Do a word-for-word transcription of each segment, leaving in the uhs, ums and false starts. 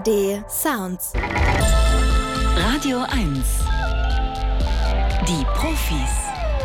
D Sounds. Radio eins. Die Profis.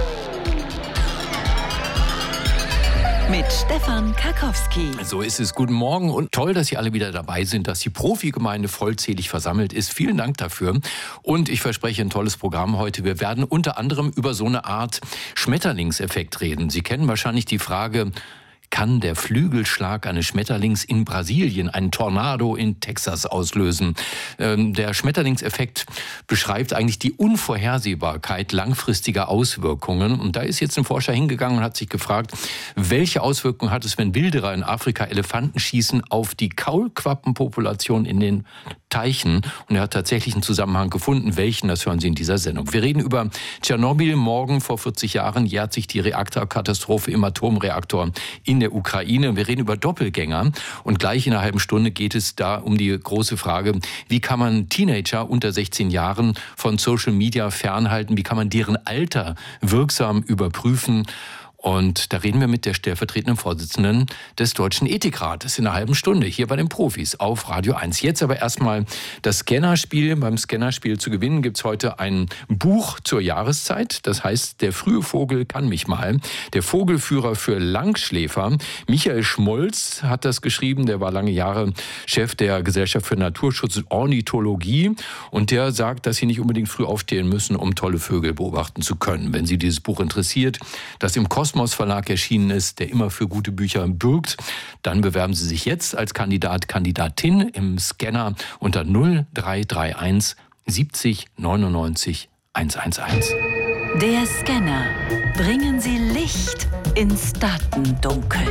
Mit Stefan Karkowski. So ist es. Guten Morgen und toll, dass Sie alle wieder dabei sind, dass die Profigemeinde vollzählig versammelt ist. Vielen Dank dafür. Und ich verspreche ein tolles Programm heute. Wir werden unter anderem über so eine Art Schmetterlingseffekt reden. Sie kennen wahrscheinlich die Frage: Kann der Flügelschlag eines Schmetterlings in Brasilien einen Tornado in Texas auslösen? Ähm, der Schmetterlingseffekt beschreibt eigentlich die Unvorhersehbarkeit langfristiger Auswirkungen. Und da ist jetzt ein Forscher hingegangen und hat sich gefragt, welche Auswirkungen hat es, wenn Wilderer in Afrika Elefanten schießen auf die Kaulquappenpopulation in den Teichen? Und er hat tatsächlich einen Zusammenhang gefunden. Welchen, das hören Sie in dieser Sendung. Wir reden über Tschernobyl. Morgen vor vierzig Jahren jährt sich die Reaktorkatastrophe im Atomreaktor in der Ukraine. Wir reden über Doppelgänger. Und gleich in einer halben Stunde geht es da um die große Frage, wie kann man Teenager unter sechzehn Jahren von Social Media fernhalten? Wie kann man deren Alter wirksam überprüfen? Und da reden wir mit der stellvertretenden Vorsitzenden des Deutschen Ethikrates in einer halben Stunde hier bei den Profis auf Radio eins. Jetzt aber erstmal das Scannerspiel. Beim Scannerspiel zu gewinnen gibt es heute ein Buch zur Jahreszeit. Das heißt, der frühe Vogel kann mich mal. Der Vogelführer für Langschläfer. Michael Schmolz hat das geschrieben. Der war lange Jahre Chef der Gesellschaft für Naturschutz und Ornithologie. Und der sagt, dass Sie nicht unbedingt früh aufstehen müssen, um tolle Vögel beobachten zu können. Wenn Sie dieses Buch interessiert, das im Kosmos Verlag erschienen ist, der immer für gute Bücher bürgt, dann bewerben Sie sich jetzt als Kandidat, Kandidatin im Scanner unter null drei drei eins siebzig neunundneunzig hundertundzehn. Der Scanner. Bringen Sie Licht ins Datendunkel.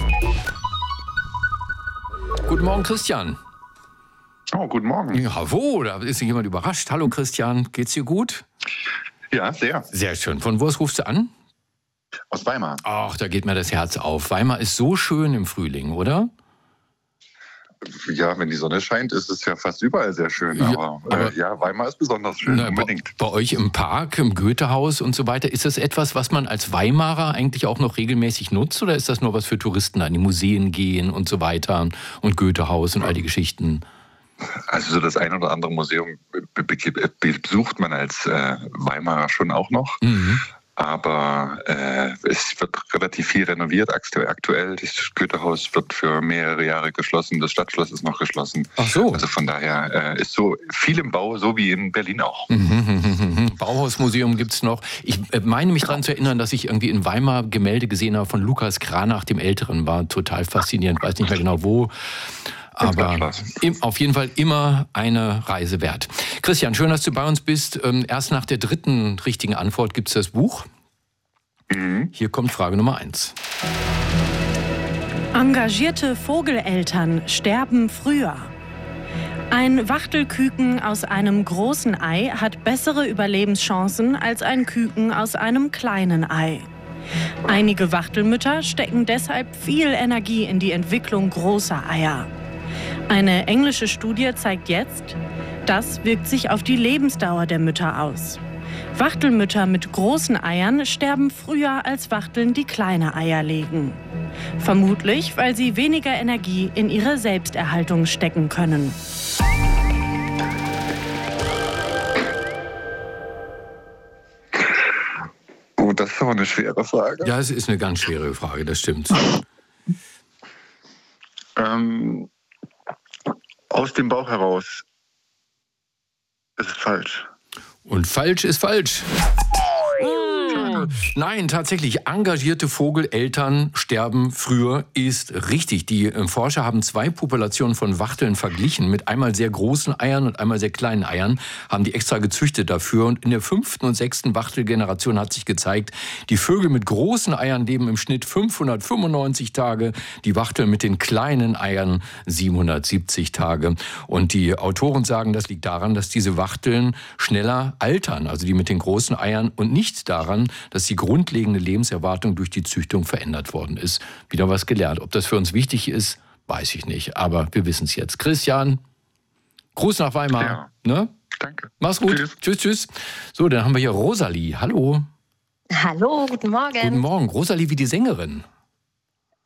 Guten Morgen, Christian. Oh, guten Morgen. Jawohl, da ist jemand überrascht. Hallo Christian, geht's dir gut? Ja, sehr. Sehr schön. Von wo aus rufst du an? Aus Weimar. Ach, da geht mir das Herz auf. Weimar ist so schön im Frühling, oder? Ja, wenn die Sonne scheint, ist es ja fast überall sehr schön. Ja, aber, aber äh, ja, Weimar ist besonders schön, na, unbedingt. Bei, bei euch im Park, im Goethehaus und so weiter, ist das etwas, was man als Weimarer eigentlich auch noch regelmäßig nutzt? Oder ist das nur was für Touristen, an die Museen gehen und so weiter und Goethehaus und all die Geschichten? Also so das ein oder andere Museum be- be- besucht man als äh, Weimarer schon auch noch. Mhm. Aber äh, es wird relativ viel renoviert aktuell. Das Goethehaus wird für mehrere Jahre geschlossen. Das Stadtschloss ist noch geschlossen. Ach so. Also von daher äh, ist so viel im Bau, so wie in Berlin auch. Bauhausmuseum gibt's noch. Ich meine mich daran zu erinnern, dass ich irgendwie in Weimar Gemälde gesehen habe von Lukas Cranach, dem Älteren. War total faszinierend. Weiß nicht mehr genau wo. Aber im, auf jeden Fall immer eine Reise wert. Christian, schön, dass du bei uns bist. Ähm, erst nach der dritten richtigen Antwort gibt es das Buch. Mhm. Hier kommt Frage Nummer eins. Engagierte Vogeleltern sterben früher. Ein Wachtelküken aus einem großen Ei hat bessere Überlebenschancen als ein Küken aus einem kleinen Ei. Einige Wachtelmütter stecken deshalb viel Energie in die Entwicklung großer Eier. Eine englische Studie zeigt jetzt, das wirkt sich auf die Lebensdauer der Mütter aus. Wachtelmütter mit großen Eiern sterben früher als Wachteln, die kleine Eier legen. Vermutlich, weil sie weniger Energie in ihre Selbsterhaltung stecken können. Oh, das ist aber eine schwere Frage. Ja, es ist eine ganz schwere Frage, das stimmt. Ähm, aus dem Bauch heraus ist es falsch. Und falsch ist falsch. Nein, tatsächlich, engagierte Vogeleltern sterben früher ist richtig. Die Forscher haben zwei Populationen von Wachteln verglichen mit einmal sehr großen Eiern und einmal sehr kleinen Eiern, haben die extra gezüchtet dafür. Und in der fünften und sechsten Wachtelgeneration hat sich gezeigt, die Vögel mit großen Eiern leben im Schnitt fünfhundertfünfundneunzig Tage, die Wachteln mit den kleinen Eiern siebenhundertsiebzig Tage. Und die Autoren sagen, das liegt daran, dass diese Wachteln schneller altern, also die mit den großen Eiern, und nicht daran, dass die grundlegende Lebenserwartung durch die Züchtung verändert worden ist. Wieder was gelernt. Ob das für uns wichtig ist, weiß ich nicht. Aber wir wissen es jetzt. Christian, Gruß nach Weimar. Ja. Ne? Danke. Mach's gut. Tschüss. tschüss, tschüss. So, dann haben wir hier Rosalie. Hallo. Hallo, guten Morgen. Guten Morgen. Rosalie wie die Sängerin.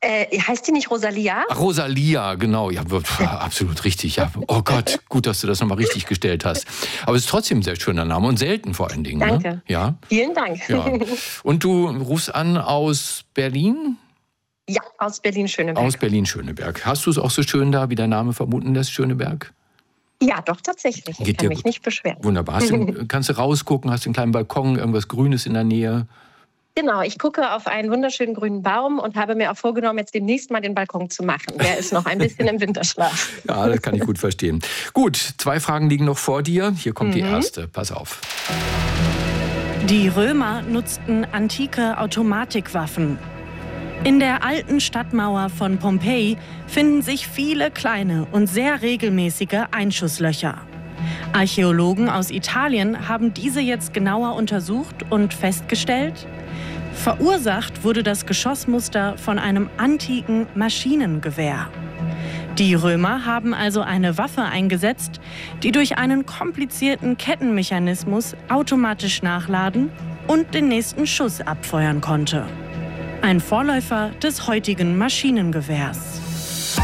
Äh, heißt die nicht Rosalia? Ach, Rosalia, genau. Ja, absolut richtig. Ja. Oh Gott, gut, dass du das nochmal richtig gestellt hast. Aber es ist trotzdem ein sehr schöner Name und selten vor allen Dingen. Danke. Ne? Ja. Vielen Dank. Ja. Und du rufst an aus Berlin? Ja, aus Berlin-Schöneberg. Aus Berlin-Schöneberg. Hast du es auch so schön da, wie der Name vermuten lässt, Schöneberg? Ja, doch, tatsächlich. Ich Geht kann dir mich nicht beschweren. Wunderbar. Hast du, kannst du rausgucken, hast du einen kleinen Balkon, irgendwas Grünes in der Nähe? Genau, ich gucke auf einen wunderschönen grünen Baum und habe mir auch vorgenommen, jetzt demnächst mal den Balkon zu machen. Der ist noch ein bisschen im Winterschlaf. Ja, das kann ich gut verstehen. Gut, zwei Fragen liegen noch vor dir. Hier kommt mhm. die erste. Pass auf. Die Römer nutzten antike Automatikwaffen. In der alten Stadtmauer von Pompeji finden sich viele kleine und sehr regelmäßige Einschusslöcher. Archäologen aus Italien haben diese jetzt genauer untersucht und festgestellt: Verursacht wurde das Geschossmuster von einem antiken Maschinengewehr. Die Römer haben also eine Waffe eingesetzt, die durch einen komplizierten Kettenmechanismus automatisch nachladen und den nächsten Schuss abfeuern konnte. Ein Vorläufer des heutigen Maschinengewehrs.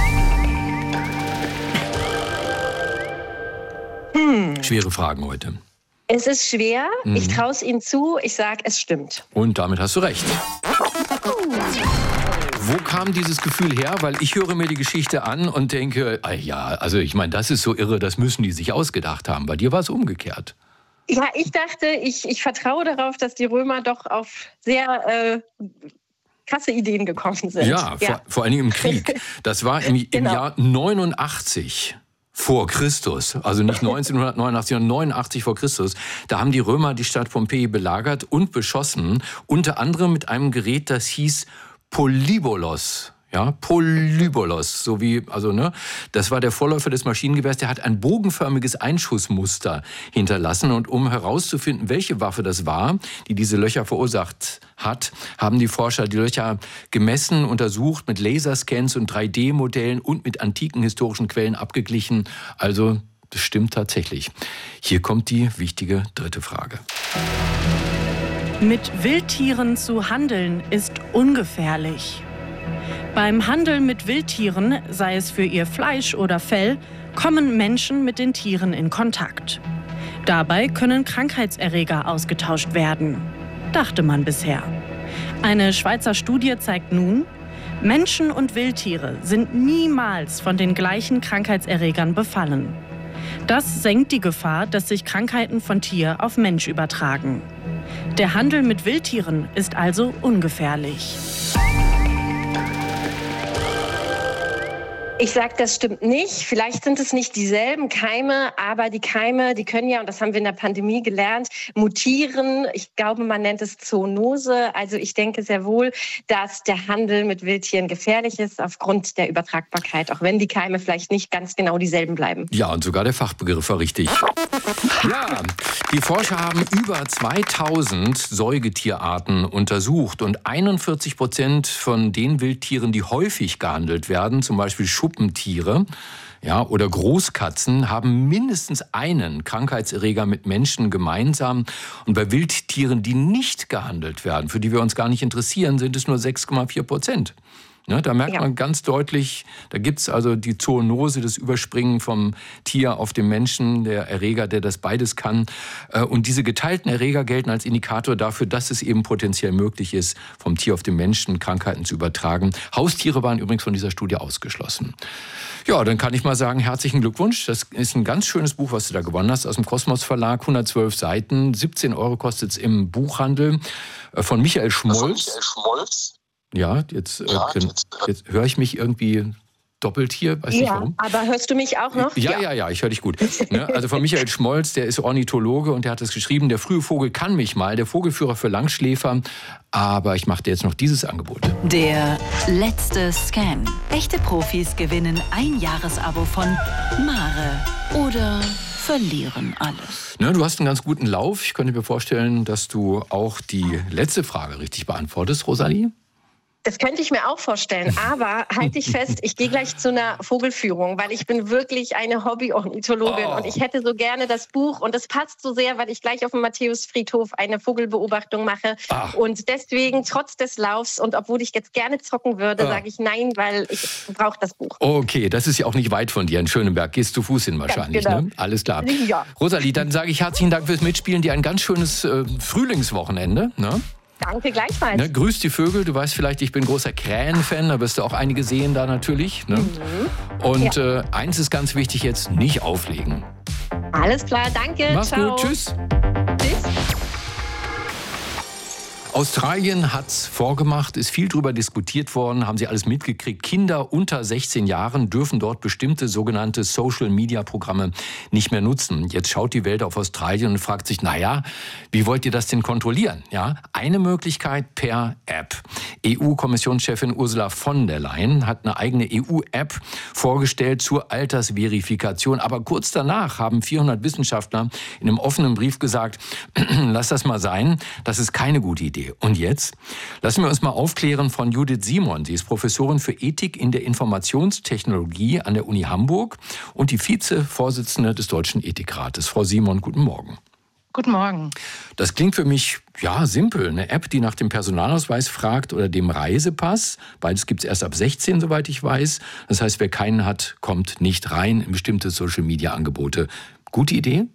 Hm. Schwere Fragen heute. Es ist schwer, Mhm. ich traue es Ihnen zu, ich sage, es stimmt. Und damit hast du recht. Wo kam dieses Gefühl her? Weil ich höre mir die Geschichte an und denke, ah ja, also ich meine, das ist so irre, das müssen die sich ausgedacht haben. Bei dir war es umgekehrt. Ja, ich dachte, ich, ich vertraue darauf, dass die Römer doch auf sehr äh, krasse Ideen gekommen sind. Ja, ja. Vor, vor allen Dingen im Krieg. Das war im, im Genau. Jahr neunundachtzig vor Christus, also nicht neunzehnhundertneunundachtzig, sondern neunundachtzig vor Christus. Da haben die Römer die Stadt Pompeji belagert und beschossen, unter anderem mit einem Gerät, das hieß Polybolos. Ja, Polybolos, so wie, also, ne, das war der Vorläufer des Maschinengewehrs, der hat ein bogenförmiges Einschussmuster hinterlassen. Und um herauszufinden, welche Waffe das war, die diese Löcher verursacht hat, haben die Forscher die Löcher gemessen, untersucht, mit Laserscans und drei D Modellen und mit antiken historischen Quellen abgeglichen. Also, das stimmt tatsächlich. Hier kommt die wichtige dritte Frage. Mit Wildtieren zu handeln ist ungefährlich. Beim Handel mit Wildtieren, sei es für ihr Fleisch oder Fell, kommen Menschen mit den Tieren in Kontakt. Dabei können Krankheitserreger ausgetauscht werden, dachte man bisher. Eine Schweizer Studie zeigt nun, Menschen und Wildtiere sind niemals von den gleichen Krankheitserregern befallen. Das senkt die Gefahr, dass sich Krankheiten von Tier auf Mensch übertragen. Der Handel mit Wildtieren ist also ungefährlich. Ich sage, das stimmt nicht. Vielleicht sind es nicht dieselben Keime, aber die Keime, die können ja, und das haben wir in der Pandemie gelernt, mutieren. Ich glaube, man nennt es Zoonose. Also ich denke sehr wohl, dass der Handel mit Wildtieren gefährlich ist aufgrund der Übertragbarkeit, auch wenn die Keime vielleicht nicht ganz genau dieselben bleiben. Ja, und sogar der Fachbegriff war richtig. Ja, die Forscher haben über zweitausend Säugetierarten untersucht und einundvierzig Prozent von den Wildtieren, die häufig gehandelt werden, zum Beispiel Schuppentiere, ja, oder Großkatzen, haben mindestens einen Krankheitserreger mit Menschen gemeinsam. Und bei Wildtieren, die nicht gehandelt werden, für die wir uns gar nicht interessieren, sind es nur sechs Komma vier Prozent. Ne, da merkt ja. man ganz deutlich, da gibt es also die Zoonose, das Überspringen vom Tier auf den Menschen, der Erreger, der das beides kann. Und diese geteilten Erreger gelten als Indikator dafür, dass es eben potenziell möglich ist, vom Tier auf den Menschen Krankheiten zu übertragen. Haustiere waren übrigens von dieser Studie ausgeschlossen. Ja, dann kann ich mal sagen, herzlichen Glückwunsch. Das ist ein ganz schönes Buch, was du da gewonnen hast, aus dem Kosmos Verlag, hundertzwölf Seiten, siebzehn Euro kostet es im Buchhandel, von Michael Schmolz. Von Michael Schmolz. Ja, jetzt, ja, äh, jetzt, jetzt höre ich mich irgendwie doppelt hier, weiß ja, nicht warum. Aber hörst du mich auch noch? Ja, ja, ja, ja ich höre dich gut. Ne? Also von Michael Schmolz, der ist Ornithologe und der hat es geschrieben, der frühe Vogel kann mich mal, der Vogelführer für Langschläfer. Aber ich mache dir jetzt noch dieses Angebot. Der letzte Scan. Echte Profis gewinnen ein Jahresabo von Mare oder verlieren alles. Ne, du hast einen ganz guten Lauf. Ich könnte mir vorstellen, dass du auch die letzte Frage richtig beantwortest, Rosalie. Das könnte ich mir auch vorstellen, aber halte ich fest, ich gehe gleich zu einer Vogelführung, weil ich bin wirklich eine Hobby-Ornithologin oh. und ich hätte so gerne das Buch und es passt so sehr, weil ich gleich auf dem Matthäusfriedhof eine Vogelbeobachtung mache Ach. und deswegen trotz des Laufs und obwohl ich jetzt gerne zocken würde, ah. sage ich nein, weil ich brauche das Buch. Okay, das ist ja auch nicht weit von dir in Schöneberg, gehst zu Fuß hin wahrscheinlich, genau. ne? Alles klar. Ja. Rosalie, dann sage ich herzlichen Dank fürs Mitspielen, dir ein ganz schönes äh, Frühlingswochenende, ne? Danke, gleichfalls. Ne, grüß die Vögel. Du weißt vielleicht, ich bin großer Krähen-Fan. Da wirst du auch einige sehen da natürlich. Ne? Mhm. Und ja. äh, eins ist ganz wichtig jetzt, nicht auflegen. Alles klar, danke. Mach's Ciao. gut, tschüss. Tschüss. Australien hat's vorgemacht, ist viel drüber diskutiert worden, haben Sie alles mitgekriegt. Kinder unter sechzehn Jahren dürfen dort bestimmte sogenannte Social-Media-Programme nicht mehr nutzen. Jetzt schaut die Welt auf Australien und fragt sich, naja, wie wollt ihr das denn kontrollieren? Ja, eine Möglichkeit per App. E U-Kommissionschefin Ursula von der Leyen hat eine eigene E U-App vorgestellt zur Altersverifikation. Aber kurz danach haben vierhundert Wissenschaftler in einem offenen Brief gesagt, lass das mal sein, das ist keine gute Idee. Und jetzt lassen wir uns mal aufklären von Judith Simon. Sie ist Professorin für Ethik in der Informationstechnologie an der Uni Hamburg und die Vizevorsitzende des Deutschen Ethikrates. Frau Simon, guten Morgen. Guten Morgen. Das klingt für mich, ja, simpel. Eine App, die nach dem Personalausweis fragt oder dem Reisepass. Beides gibt es erst ab sechzehn, soweit ich weiß. Das heißt, wer keinen hat, kommt nicht rein in bestimmte Social-Media-Angebote. Gute Idee?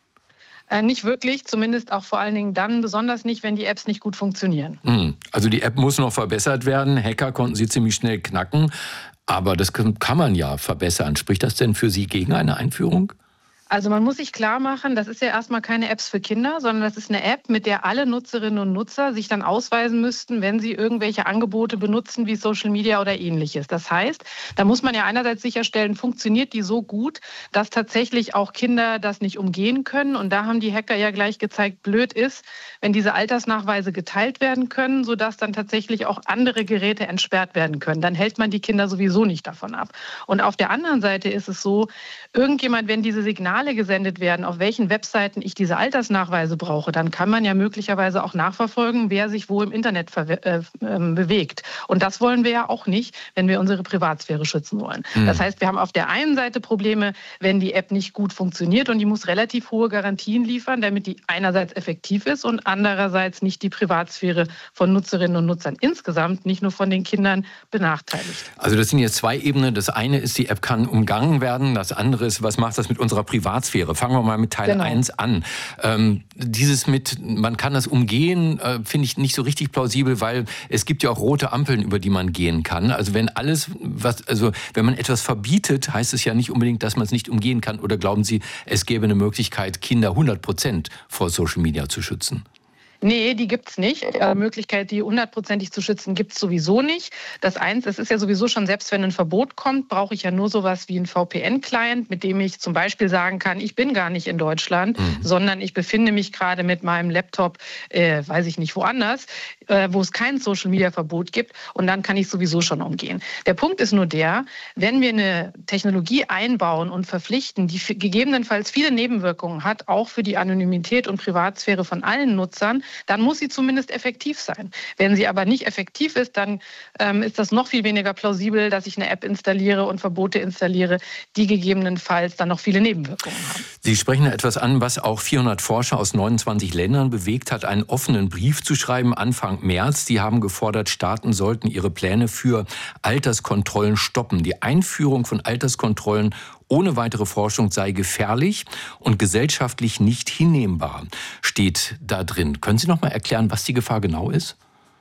Äh, nicht wirklich, zumindest auch vor allen Dingen dann, besonders nicht, wenn die Apps nicht gut funktionieren. Also die App muss noch verbessert werden. Hacker konnten sie ziemlich schnell knacken. Aber das kann man ja verbessern. Spricht das denn für Sie gegen eine Einführung? Also man muss sich klar machen, das ist ja erstmal keine Apps für Kinder, sondern das ist eine App, mit der alle Nutzerinnen und Nutzer sich dann ausweisen müssten, wenn sie irgendwelche Angebote benutzen wie Social Media oder ähnliches. Das heißt, da muss man ja einerseits sicherstellen, funktioniert die so gut, dass tatsächlich auch Kinder das nicht umgehen können. Und da haben die Hacker ja gleich gezeigt, blöd ist, wenn diese Altersnachweise geteilt werden können, sodass dann tatsächlich auch andere Geräte entsperrt werden können. Dann hält man die Kinder sowieso nicht davon ab. Und auf der anderen Seite ist es so, irgendjemand, wenn diese Signale gesendet werden, auf welchen Webseiten ich diese Altersnachweise brauche, dann kann man ja möglicherweise auch nachverfolgen, wer sich wo im Internet äh, äh, bewegt. Und das wollen wir ja auch nicht, wenn wir unsere Privatsphäre schützen wollen. Mhm. Das heißt, wir haben auf der einen Seite Probleme, wenn die App nicht gut funktioniert und die muss relativ hohe Garantien liefern, damit die einerseits effektiv ist und andererseits nicht die Privatsphäre von Nutzerinnen und Nutzern insgesamt, nicht nur von den Kindern, benachteiligt. Also das sind jetzt zwei Ebenen. Das eine ist, die App kann umgangen werden. Das andere ist, was macht das mit unserer Privatsphäre? Fangen wir mal mit Teil genau. eins an. Ähm, dieses mit, man kann das umgehen, äh, finde ich nicht so richtig plausibel, weil es gibt ja auch rote Ampeln, über die man gehen kann. Also wenn alles, was, also wenn man etwas verbietet, heißt es ja nicht unbedingt, dass man es nicht umgehen kann. Oder glauben Sie, es gäbe eine Möglichkeit, Kinder hundert Prozent vor Social Media zu schützen? Nee, die gibt's nicht. Die Möglichkeit, die hundertprozentig zu schützen, gibt's sowieso nicht. Das eins, es ist ja sowieso schon, selbst wenn ein Verbot kommt, brauche ich ja nur sowas wie einen V P N-Client, mit dem ich zum Beispiel sagen kann, ich bin gar nicht in Deutschland, mhm. sondern ich befinde mich gerade mit meinem Laptop, äh, weiß ich nicht, woanders, äh, wo es kein Social-Media-Verbot gibt. Und dann kann ich sowieso schon umgehen. Der Punkt ist nur der, wenn wir eine Technologie einbauen und verpflichten, die gegebenenfalls viele Nebenwirkungen hat, auch für die Anonymität und Privatsphäre von allen Nutzern, dann muss sie zumindest effektiv sein. Wenn sie aber nicht effektiv ist, dann ähm, ist das noch viel weniger plausibel, dass ich eine App installiere und Verbote installiere, die gegebenenfalls dann noch viele Nebenwirkungen haben. Sie sprechen etwas an, was auch vierhundert Forscher aus neunundzwanzig Ländern bewegt hat, einen offenen Brief zu schreiben Anfang März. Die haben gefordert, Staaten sollten ihre Pläne für Alterskontrollen stoppen. Die Einführung von Alterskontrollen ohne weitere Forschung sei gefährlich und gesellschaftlich nicht hinnehmbar, steht da drin. Können Sie noch mal erklären, was die Gefahr genau ist?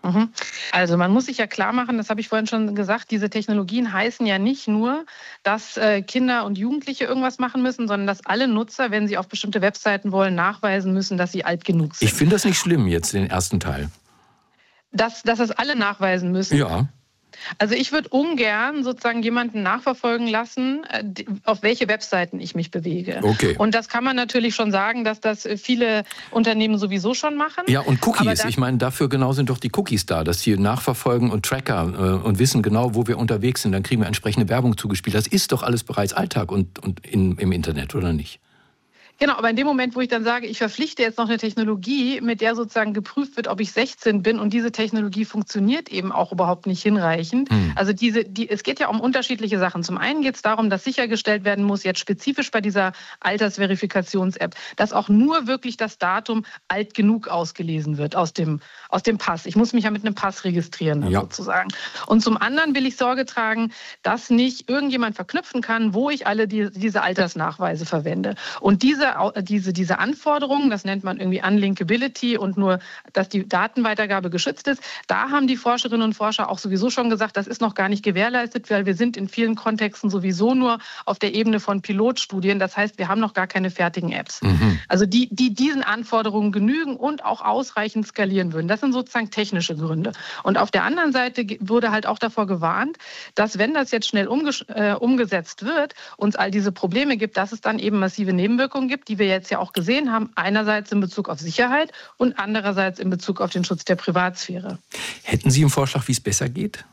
Also man muss sich ja klar machen, das habe ich vorhin schon gesagt, diese Technologien heißen ja nicht nur, dass Kinder und Jugendliche irgendwas machen müssen, sondern dass alle Nutzer, wenn sie auf bestimmte Webseiten wollen, nachweisen müssen, dass sie alt genug sind. Ich finde das nicht schlimm jetzt, den ersten Teil. Dass, dass das alle nachweisen müssen? Ja. Also ich würde ungern sozusagen jemanden nachverfolgen lassen, auf welche Webseiten ich mich bewege. Okay. Und das kann man natürlich schon sagen, dass das viele Unternehmen sowieso schon machen. Ja, und Cookies. Ich meine, dafür genau sind doch die Cookies da, dass die nachverfolgen und Tracker äh, und wissen genau, wo wir unterwegs sind. Dann kriegen wir entsprechende Werbung zugespielt. Das ist doch alles bereits Alltag und, und in, im Internet, oder nicht? Genau, aber in dem Moment, wo ich dann sage, ich verpflichte jetzt noch eine Technologie, mit der sozusagen geprüft wird, ob ich sechzehn bin und diese Technologie funktioniert eben auch überhaupt nicht hinreichend. Hm. Also diese, die, es geht ja um unterschiedliche Sachen. Zum einen geht es darum, dass sichergestellt werden muss, jetzt spezifisch bei dieser Altersverifikations-App, dass auch nur wirklich das Datum alt genug ausgelesen wird aus dem, aus dem Pass. Ich muss mich ja mit einem Pass registrieren ja. sozusagen. Und zum anderen will ich Sorge tragen, dass nicht irgendjemand verknüpfen kann, wo ich alle die, diese Altersnachweise verwende. Und diese, diese, diese Anforderungen, das nennt man irgendwie Unlinkability und nur, dass die Datenweitergabe geschützt ist, da haben die Forscherinnen und Forscher auch sowieso schon gesagt, das ist noch gar nicht gewährleistet, weil wir sind in vielen Kontexten sowieso nur auf der Ebene von Pilotstudien. Das heißt, wir haben noch gar keine fertigen Apps. Mhm. Also die, die diesen Anforderungen genügen und auch ausreichend skalieren würden. Das sind sozusagen technische Gründe. Und auf der anderen Seite wurde halt auch davor gewarnt, dass wenn das jetzt schnell umge- äh, umgesetzt wird, uns all diese Probleme gibt, dass es dann eben massive Nebenwirkungen gibt, die wir jetzt ja auch gesehen haben, einerseits in Bezug auf Sicherheit und andererseits in Bezug auf den Schutz der Privatsphäre. Hätten Sie einen Vorschlag, wie es besser geht?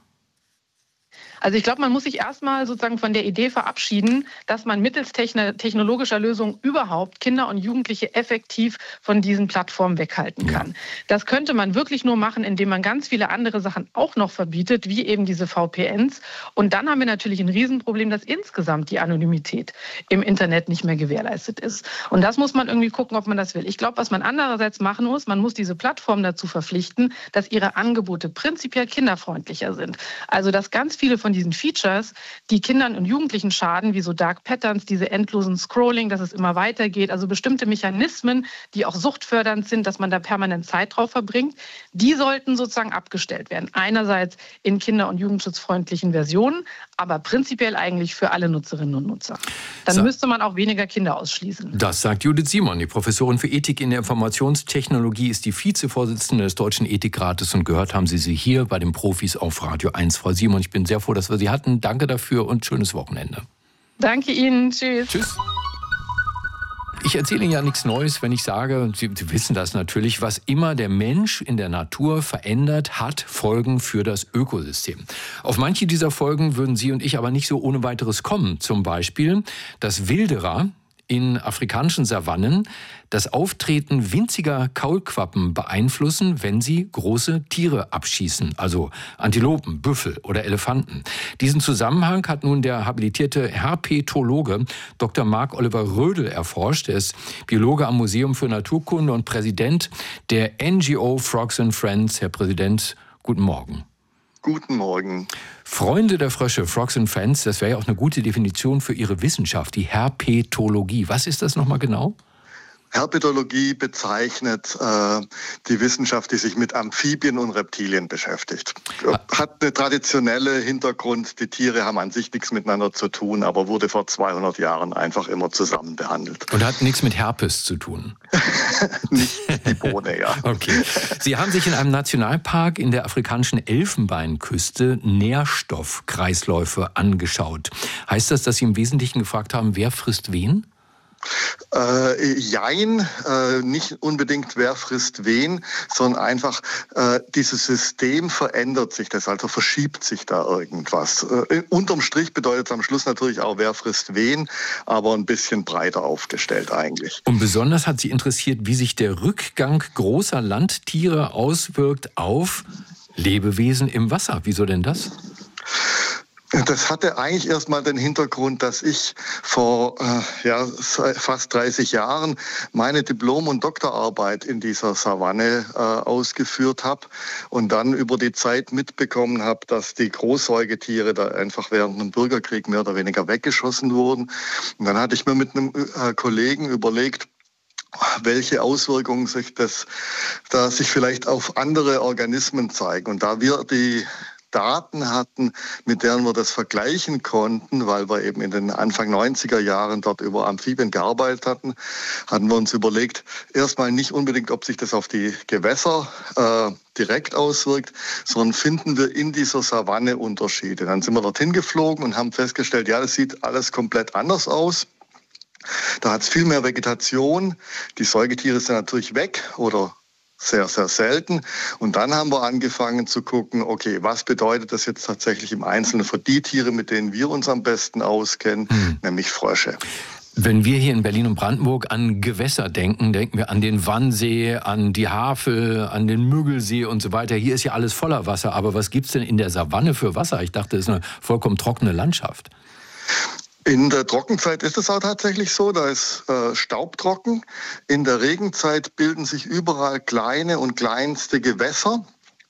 Also ich glaube, man muss sich erstmal sozusagen von der Idee verabschieden, dass man mittels technologischer Lösungen überhaupt Kinder und Jugendliche effektiv von diesen Plattformen weghalten kann. Das könnte man wirklich nur machen, indem man ganz viele andere Sachen auch noch verbietet, wie eben diese V P Ns. Und dann haben wir natürlich ein Riesenproblem, dass insgesamt die Anonymität im Internet nicht mehr gewährleistet ist. Und das muss man irgendwie gucken, ob man das will. Ich glaube, was man andererseits machen muss, man muss diese Plattformen dazu verpflichten, dass ihre Angebote prinzipiell kinderfreundlicher sind. Also dass ganz viele von Von diesen Features, die Kindern und Jugendlichen schaden, wie so Dark Patterns, diese endlosen Scrolling, dass es immer weitergeht, also bestimmte Mechanismen, die auch suchtfördernd sind, dass man da permanent Zeit drauf verbringt, die sollten sozusagen abgestellt werden. Einerseits in kinder- und jugendschutzfreundlichen Versionen, aber prinzipiell eigentlich für alle Nutzerinnen und Nutzer. Dann so. müsste man auch weniger Kinder ausschließen. Das sagt Judith Simon, die Professorin für Ethik in der Informationstechnologie, ist die Vizevorsitzende des Deutschen Ethikrates und gehört haben Sie sie hier bei den Profis auf Radio eins. Frau Simon, ich bin sehr froh, dass wir Sie hatten. Danke dafür und schönes Wochenende. Danke Ihnen. Tschüss. Tschüss. Ich erzähle Ihnen ja nichts Neues, wenn ich sage, Sie, Sie wissen das natürlich, was immer der Mensch in der Natur verändert, hat Folgen für das Ökosystem. Auf manche dieser Folgen würden Sie und ich aber nicht so ohne weiteres kommen. Zum Beispiel, dass Wilderer in afrikanischen Savannen das Auftreten winziger Kaulquappen beeinflussen, wenn sie große Tiere abschießen, also Antilopen, Büffel oder Elefanten. Diesen Zusammenhang hat nun der habilitierte Herpetologe Doktor Marc Oliver Rödel erforscht. Er ist Biologe am Museum für Naturkunde und Präsident der N G O Frogs and Friends. Herr Präsident, guten Morgen. Guten Morgen. Freunde der Frösche, Frogs and Friends, das wäre ja auch eine gute Definition für Ihre Wissenschaft, die Herpetologie. Was ist das nochmal genau? Herpetologie bezeichnet äh, die Wissenschaft, die sich mit Amphibien und Reptilien beschäftigt. Hat eine traditionelle Hintergrund, die Tiere haben an sich nichts miteinander zu tun, aber wurde vor zweihundert Jahren einfach immer zusammen behandelt. Und hat nichts mit Herpes zu tun? Nicht die Bohne, ja. Okay. Sie haben sich in einem Nationalpark in der afrikanischen Elfenbeinküste Nährstoffkreisläufe angeschaut. Heißt das, dass Sie im Wesentlichen gefragt haben, wer frisst wen? Äh, jein, äh, nicht unbedingt wer frisst wen, sondern einfach äh, dieses System verändert sich, das also verschiebt sich da irgendwas. Äh, unterm Strich bedeutet es am Schluss natürlich auch wer frisst wen, aber ein bisschen breiter aufgestellt eigentlich. Und besonders hat Sie interessiert, wie sich der Rückgang großer Landtiere auswirkt auf Lebewesen im Wasser. Wieso denn das? Das hatte eigentlich erstmal den Hintergrund, dass ich vor äh, ja, fast dreißig Jahren meine Diplom- und Doktorarbeit in dieser Savanne äh, ausgeführt habe und dann über die Zeit mitbekommen habe, dass die Großsäugetiere da einfach während einem Bürgerkrieg mehr oder weniger weggeschossen wurden. Und dann hatte ich mir mit einem äh, Kollegen überlegt, welche Auswirkungen sich das, da sich vielleicht auf andere Organismen zeigen. Und da wir die Daten hatten, mit deren wir das vergleichen konnten, weil wir eben in den Anfang neunziger Jahren dort über Amphibien gearbeitet hatten, hatten wir uns überlegt, erstmal nicht unbedingt, ob sich das auf die Gewässer äh, direkt auswirkt, sondern finden wir in dieser Savanne Unterschiede. Dann sind wir dorthin geflogen und haben festgestellt, ja, das sieht alles komplett anders aus. Da hat es viel mehr Vegetation, die Säugetiere sind natürlich weg oder sehr, sehr selten. Und dann haben wir angefangen zu gucken, okay, was bedeutet das jetzt tatsächlich im Einzelnen für die Tiere, mit denen wir uns am besten auskennen, hm. nämlich Frösche. Wenn wir hier in Berlin und Brandenburg an Gewässer denken, denken wir an den Wannsee, an die Havel, an den Müggelsee und so weiter. Hier ist ja alles voller Wasser. Aber was gibt's denn in der Savanne für Wasser? Ich dachte, das ist eine vollkommen trockene Landschaft. In der Trockenzeit ist es auch tatsächlich so, da ist äh, staubtrocken. In der Regenzeit bilden sich überall kleine und kleinste Gewässer.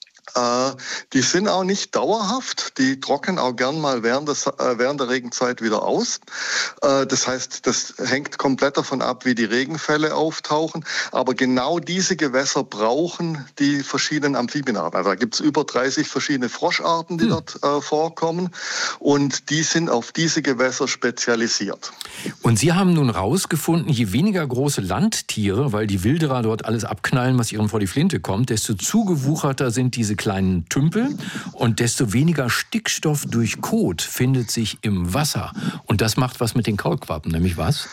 Äh, die sind auch nicht dauerhaft, die trocknen auch gern mal während, des, äh, während der Regenzeit wieder aus. Äh, das heißt, das hängt komplett davon ab, wie die Regenfälle auftauchen. Aber genau diese Gewässer brauchen die verschiedenen Amphibienarten. Also da gibt es über dreißig verschiedene Froscharten, die hm. dort äh, vorkommen. Und die sind auf diese Gewässer spezialisiert. Und Sie haben nun rausgefunden, je weniger große Landtiere, weil die Wilderer dort alles abknallen, was ihnen vor die Flinte kommt, desto zugewucherter sind diese kleinen Tümpel und desto weniger Stickstoff durch Kot findet sich im Wasser. Und das macht was mit den Kaulquappen, nämlich was?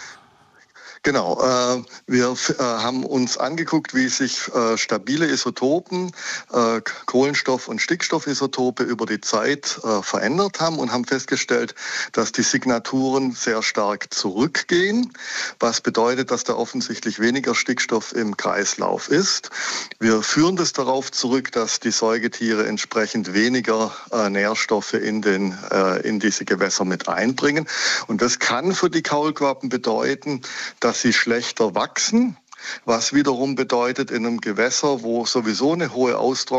Genau, äh, wir äh, haben uns angeguckt, wie sich äh, stabile Isotopen, äh, Kohlenstoff- und Stickstoffisotope über die Zeit äh, verändert haben und haben festgestellt, dass die Signaturen sehr stark zurückgehen, was bedeutet, dass da offensichtlich weniger Stickstoff im Kreislauf ist. Wir führen das darauf zurück, dass die Säugetiere entsprechend weniger äh, Nährstoffe in, den, äh, in diese Gewässer mit einbringen. Und das kann für die Kaulquappen bedeuten, dass sie schlechter wachsen, was wiederum bedeutet, in einem Gewässer, wo sowieso eine hohe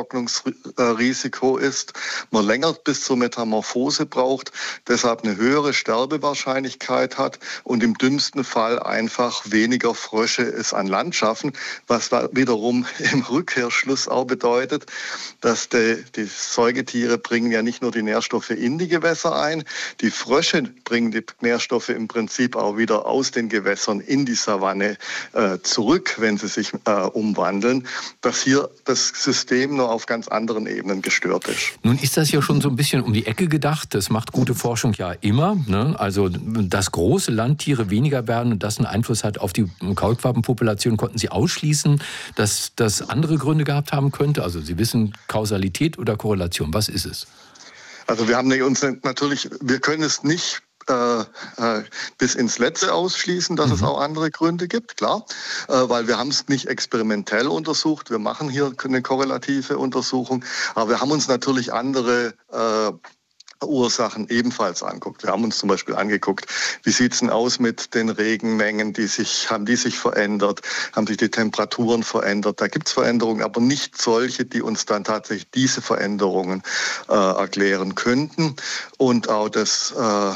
Austrocknungsrisiko ist, man länger bis zur Metamorphose braucht, deshalb eine höhere Sterbewahrscheinlichkeit hat und im dümmsten Fall einfach weniger Frösche es an Land schaffen, was wiederum im Rückkehrschluss auch bedeutet, dass die, die Säugetiere bringen ja nicht nur die Nährstoffe in die Gewässer ein, die Frösche bringen die Nährstoffe im Prinzip auch wieder aus den Gewässern in die Savanne äh, zurück, wenn sie sich äh, umwandeln, dass hier das System nur auf ganz anderen Ebenen gestört ist. Nun ist das ja schon so ein bisschen um die Ecke gedacht. Das macht gute Forschung ja immer. Ne? Also, dass große Landtiere weniger werden und das einen Einfluss hat auf die Kaulquappenpopulation, konnten Sie ausschließen, dass das andere Gründe gehabt haben könnte? Also Sie wissen, Kausalität oder Korrelation, was ist es? Also wir haben uns natürlich, wir können es nicht Äh, äh, bis ins Letzte ausschließen, dass mhm. es auch andere Gründe gibt, klar, äh, weil wir haben es nicht experimentell untersucht, wir machen hier eine korrelative Untersuchung, aber wir haben uns natürlich andere äh, Ursachen ebenfalls anguckt. Wir haben uns zum Beispiel angeguckt, wie sieht es denn aus mit den Regenmengen, die sich, haben die sich verändert, haben sich die Temperaturen verändert. Da gibt es Veränderungen, aber nicht solche, die uns dann tatsächlich diese Veränderungen äh, erklären könnten. Und auch das äh,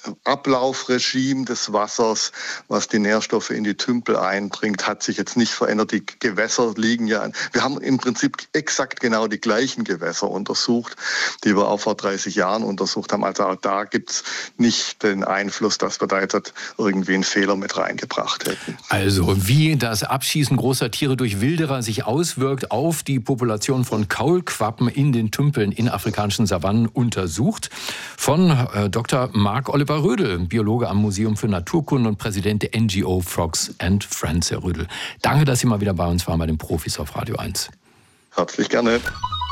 Ablaufregime des Wassers, was die Nährstoffe in die Tümpel einbringt, hat sich jetzt nicht verändert. Die Gewässer liegen ja an. Wir haben im Prinzip exakt genau die gleichen Gewässer untersucht, die wir auch vor dreißig Jahren untersucht haben. Also auch da gibt es nicht den Einfluss, dass wir da jetzt irgendwie einen Fehler mit reingebracht hätten. Also wie das Abschießen großer Tiere durch Wilderer sich auswirkt auf die Population von Kaulquappen in den Tümpeln in afrikanischen Savannen untersucht. Von äh, Doktor Marc Oliver Rödel, Biologe am Museum für Naturkunde und Präsident der N G O Frogs and Friends, Herr Rödel. Danke, dass Sie mal wieder bei uns waren, bei den Profis auf Radio eins. Herzlich gerne.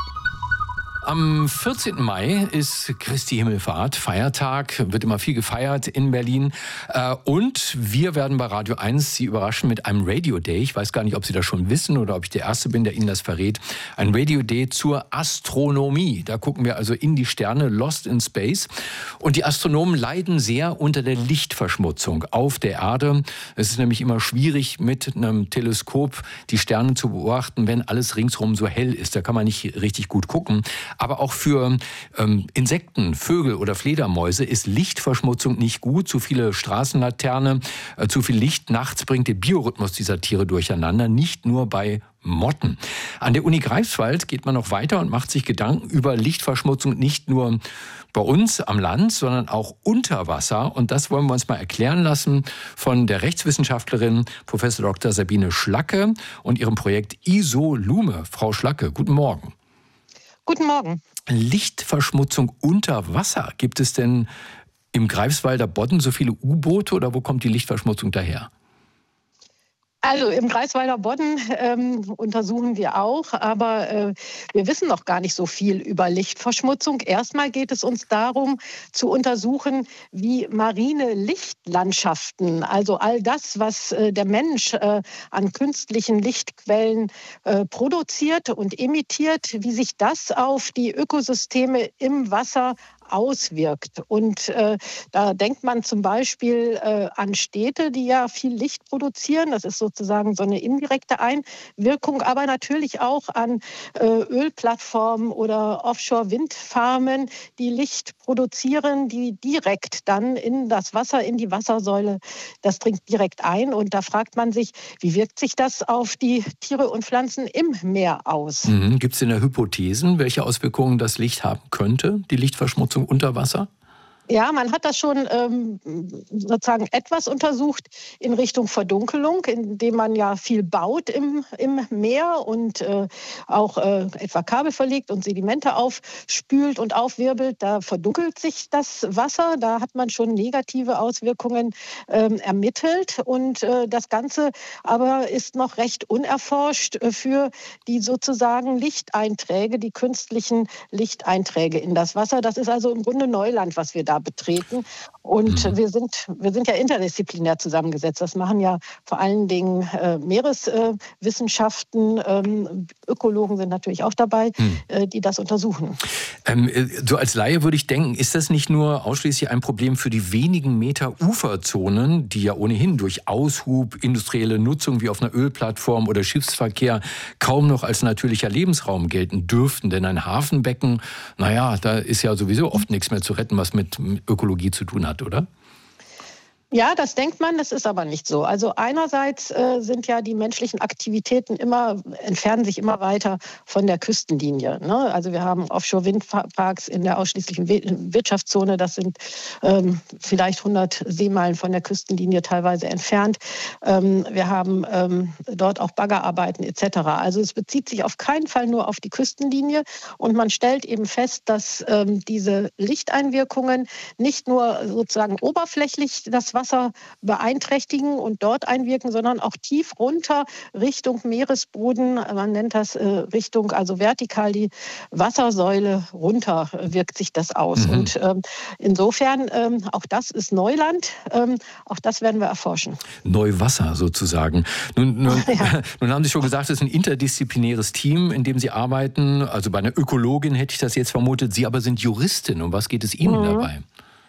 Am vierzehnten Mai ist Christi Himmelfahrt, Feiertag, wird immer viel gefeiert in Berlin. Und wir werden bei Radio eins Sie überraschen mit einem Radio Day. Ich weiß gar nicht, ob Sie das schon wissen oder ob ich der Erste bin, der Ihnen das verrät. Ein Radio Day zur Astronomie. Da gucken wir also in die Sterne, Lost in Space. Und die Astronomen leiden sehr unter der Lichtverschmutzung auf der Erde. Es ist nämlich immer schwierig, mit einem Teleskop die Sterne zu beobachten, wenn alles ringsherum so hell ist. Da kann man nicht richtig gut gucken. Aber auch für ähm, Insekten, Vögel oder Fledermäuse ist Lichtverschmutzung nicht gut. Zu viele Straßenlaterne, äh, zu viel Licht nachts bringt den Biorhythmus dieser Tiere durcheinander. Nicht nur bei Motten. An der Uni Greifswald geht man noch weiter und macht sich Gedanken über Lichtverschmutzung nicht nur bei uns am Land, sondern auch unter Wasser. Und das wollen wir uns mal erklären lassen von der Rechtswissenschaftlerin Professor Doktor Sabine Schlacke und ihrem Projekt ISOLUME. Frau Schlacke, guten Morgen. Guten Morgen. Lichtverschmutzung unter Wasser. Gibt es denn im Greifswalder Bodden so viele U-Boote oder wo kommt die Lichtverschmutzung daher? Also im Greifswalder Bodden ähm, untersuchen wir auch, aber äh, wir wissen noch gar nicht so viel über Lichtverschmutzung. Erstmal geht es uns darum, zu untersuchen, wie marine Lichtlandschaften, also all das, was äh, der Mensch äh, an künstlichen Lichtquellen äh, produziert und emittiert, wie sich das auf die Ökosysteme im Wasser auswirkt. Und äh, da denkt man zum Beispiel äh, an Städte, die ja viel Licht produzieren. Das ist sozusagen so eine indirekte Einwirkung, aber natürlich auch an äh, Ölplattformen oder Offshore-Windfarmen, die Licht produzieren, die direkt dann in das Wasser, in die Wassersäule, das dringt direkt ein. Und da fragt man sich, wie wirkt sich das auf die Tiere und Pflanzen im Meer aus? Mhm. Gibt es denn da Hypothesen, welche Auswirkungen das Licht haben könnte, die Lichtverschmutzung unter Wasser? Ja, man hat das schon ähm, sozusagen etwas untersucht in Richtung Verdunkelung, indem man ja viel baut im, im Meer und äh, auch äh, etwa Kabel verlegt und Sedimente aufspült und aufwirbelt. Da verdunkelt sich das Wasser. Da hat man schon negative Auswirkungen ähm, ermittelt. Und äh, das Ganze aber ist noch recht unerforscht für die sozusagen Lichteinträge, die künstlichen Lichteinträge in das Wasser. Das ist also im Grunde Neuland, was wir da betreten. Und mhm. wir sind, wir sind ja interdisziplinär zusammengesetzt. Das machen ja vor allen Dingen äh, Meereswissenschaften. Ähm, Ökologen sind natürlich auch dabei, mhm. äh, die das untersuchen. Ähm, so als Laie würde ich denken, ist das nicht nur ausschließlich ein Problem für die wenigen Meter Uferzonen, die ja ohnehin durch Aushub, industrielle Nutzung wie auf einer Ölplattform oder Schiffsverkehr kaum noch als natürlicher Lebensraum gelten dürften? Denn ein Hafenbecken, naja, da ist ja sowieso oft nichts mehr zu retten, was mit Ökologie zu tun hat, oder? Ja, das denkt man, das ist aber nicht so. Also einerseits äh, sind ja die menschlichen Aktivitäten immer, entfernen sich immer weiter von der Küstenlinie. Ne? Also wir haben Offshore-Windparks in der ausschließlichen Wirtschaftszone, das sind ähm, vielleicht hundert Seemeilen von der Küstenlinie teilweise entfernt. Ähm, wir haben ähm, dort auch Baggerarbeiten et cetera. Also es bezieht sich auf keinen Fall nur auf die Küstenlinie und man stellt eben fest, dass ähm, diese Lichteinwirkungen nicht nur sozusagen oberflächlich das Wasser beeinträchtigen und dort einwirken, sondern auch tief runter Richtung Meeresboden. Man nennt das äh, Richtung, also vertikal die Wassersäule runter wirkt sich das aus. Mhm. Und ähm, insofern, ähm, auch das ist Neuland. Ähm, auch das werden wir erforschen. Neuwasser sozusagen. Nun, nun, ja. nun haben Sie schon gesagt, es ist ein interdisziplinäres Team, in dem Sie arbeiten. Also bei einer Ökologin hätte ich das jetzt vermutet. Sie aber sind Juristin. Um was geht es Ihnen mhm. dabei?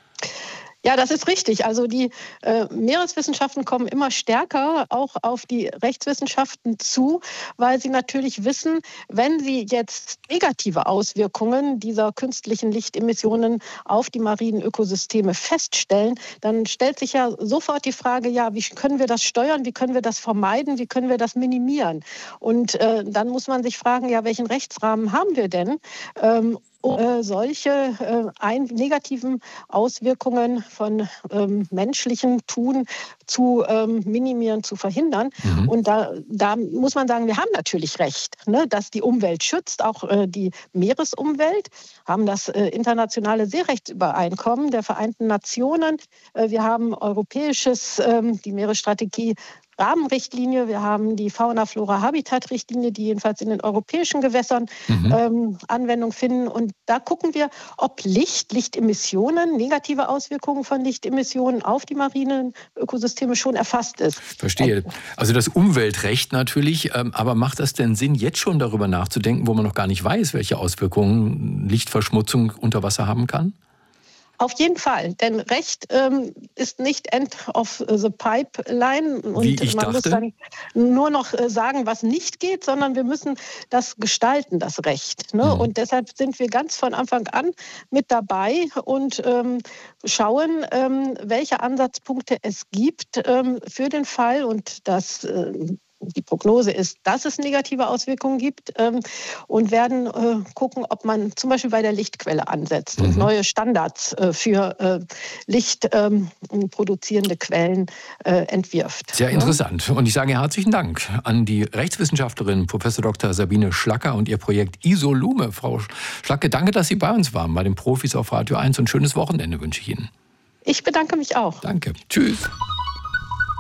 Ja, das ist richtig. Also die äh, Meereswissenschaften kommen immer stärker auch auf die Rechtswissenschaften zu, weil sie natürlich wissen, wenn sie jetzt negative Auswirkungen dieser künstlichen Lichtemissionen auf die marinen Ökosysteme feststellen, dann stellt sich ja sofort die Frage, ja, wie können wir das steuern, wie können wir das vermeiden, wie können wir das minimieren? Und äh, dann muss man sich fragen, ja, welchen Rechtsrahmen haben wir denn? Ähm, Um äh, solche äh, ein, negativen Auswirkungen von ähm, menschlichem Tun zu ähm, minimieren, zu verhindern. Mhm. Und da, da muss man sagen, wir haben natürlich recht, ne, dass die Umwelt schützt, auch äh, die Meeresumwelt, haben das äh, internationale Seerechtsübereinkommen der Vereinten Nationen. Äh, wir haben europäisches, äh, die Meeresstrategie Rahmenrichtlinie, wir haben die Fauna-Flora-Habitat-Richtlinie, die jedenfalls in den europäischen Gewässern mhm. ähm, Anwendung finden. Und da gucken wir, ob Licht, Lichtemissionen, negative Auswirkungen von Lichtemissionen auf die marinen Ökosysteme schon erfasst ist. Verstehe. Also das Umweltrecht natürlich, ähm, aber macht das denn Sinn, jetzt schon darüber nachzudenken, wo man noch gar nicht weiß, welche Auswirkungen Lichtverschmutzung unter Wasser haben kann? Auf jeden Fall, denn Recht ähm, ist nicht end of the pipeline und Wie ich man dachte. muss dann nur noch äh, sagen, was nicht geht, sondern wir müssen das gestalten, das Recht. Ne? Mhm. Und deshalb sind wir ganz von Anfang an mit dabei und ähm, schauen, ähm, welche Ansatzpunkte es gibt ähm, für den Fall und das äh, die Prognose ist, dass es negative Auswirkungen gibt ähm, und werden äh, gucken, ob man zum Beispiel bei der Lichtquelle ansetzt mhm. und neue Standards äh, für äh, Licht ähm, produzierende Quellen äh, entwirft. Sehr interessant. Und ich sage herzlichen Dank an die Rechtswissenschaftlerin Professor Doktor Sabine Schlacker und ihr Projekt Isolume. Frau Schlacke, danke, dass Sie bei uns waren, bei den Profis auf Radio eins und schönes Wochenende wünsche ich Ihnen. Ich bedanke mich auch. Danke. Tschüss.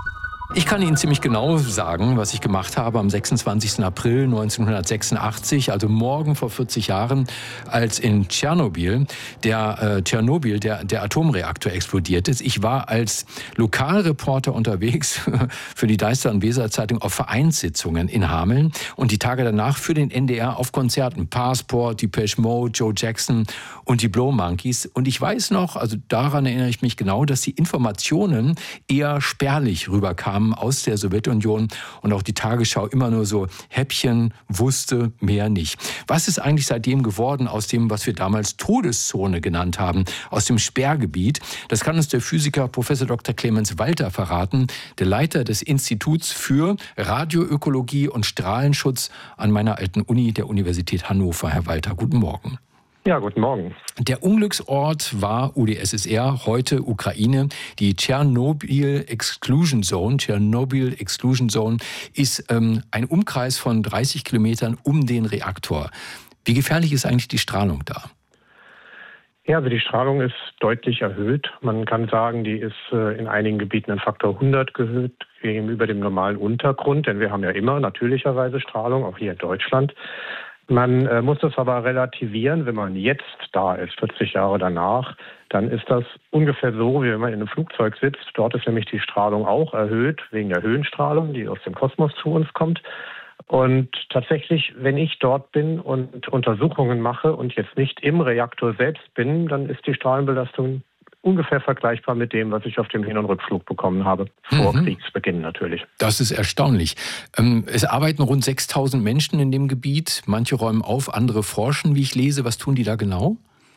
Ich kann Ihnen ziemlich genau sagen, was ich gemacht habe am sechsundzwanzigsten April neunzehnhundertsechsundachtzig, also morgen vor vierzig Jahren, als in Tschernobyl der, äh, Tschernobyl, der, der Atomreaktor explodiert ist. Ich war als Lokalreporter unterwegs für die Deister- und Weser-Zeitung auf Vereinssitzungen in Hameln und die Tage danach für den N D R auf Konzerten. Passport, Depeche Mode, Joe Jackson und die Blow Monkeys. Und ich weiß noch, also daran erinnere ich mich genau, dass die Informationen eher spärlich rüberkamen aus der Sowjetunion und auch die Tagesschau immer nur so Häppchen wusste, mehr nicht. Was ist eigentlich seitdem geworden aus dem, was wir damals Todeszone genannt haben, aus dem Sperrgebiet? Das kann uns der Physiker Professor Doktor Clemens Walter verraten, der Leiter des Instituts für Radioökologie und Strahlenschutz an meiner alten Uni, der Universität Hannover. Herr Walter, guten Morgen. Ja, guten Morgen. Der Unglücksort war U d S S R, heute Ukraine. Die Tschernobyl Exclusion Zone, Tschernobyl Exclusion Zone ist ähm, ein Umkreis von dreißig Kilometern um den Reaktor. Wie gefährlich ist eigentlich die Strahlung da? Ja, also die Strahlung ist deutlich erhöht. Man kann sagen, die ist äh, in einigen Gebieten ein Faktor hundert erhöht gegenüber dem normalen Untergrund, denn wir haben ja immer natürlicherweise Strahlung, auch hier in Deutschland. Man äh, muss das aber relativieren, wenn man jetzt da ist, vierzig Jahre danach, dann ist das ungefähr so, wie wenn man in einem Flugzeug sitzt. Dort ist nämlich die Strahlung auch erhöht, wegen der Höhenstrahlung, die aus dem Kosmos zu uns kommt. Und tatsächlich, wenn ich dort bin und Untersuchungen mache und jetzt nicht im Reaktor selbst bin, dann ist die Strahlenbelastung ungefähr vergleichbar mit dem, was ich auf dem Hin- und Rückflug bekommen habe. Vor mhm. Kriegsbeginn natürlich. Das ist erstaunlich. Es arbeiten rund sechstausend Menschen in dem Gebiet. Manche räumen auf, andere forschen, wie ich lese. Was tun die da genau?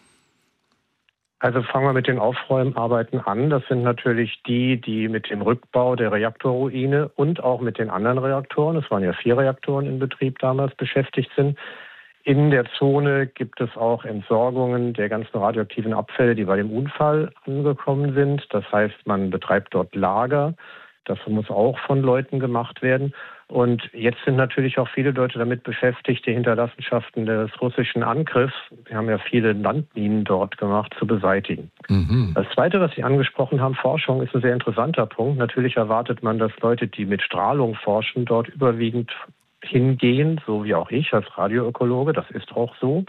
Also fangen wir mit den Aufräumarbeiten an. Das sind natürlich die, die mit dem Rückbau der Reaktorruine und auch mit den anderen Reaktoren, es waren ja vier Reaktoren in Betrieb damals, beschäftigt sind. In der Zone gibt es auch Entsorgungen der ganzen radioaktiven Abfälle, die bei dem Unfall angekommen sind. Das heißt, man betreibt dort Lager. Das muss auch von Leuten gemacht werden. Und jetzt sind natürlich auch viele Leute damit beschäftigt, die Hinterlassenschaften des russischen Angriffs, wir haben ja viele Landminen dort gemacht, zu beseitigen. Mhm. Das Zweite, was Sie angesprochen haben, Forschung, ist ein sehr interessanter Punkt. Natürlich erwartet man, dass Leute, die mit Strahlung forschen, dort überwiegend hingehen, so wie auch ich als Radioökologe, das ist auch so.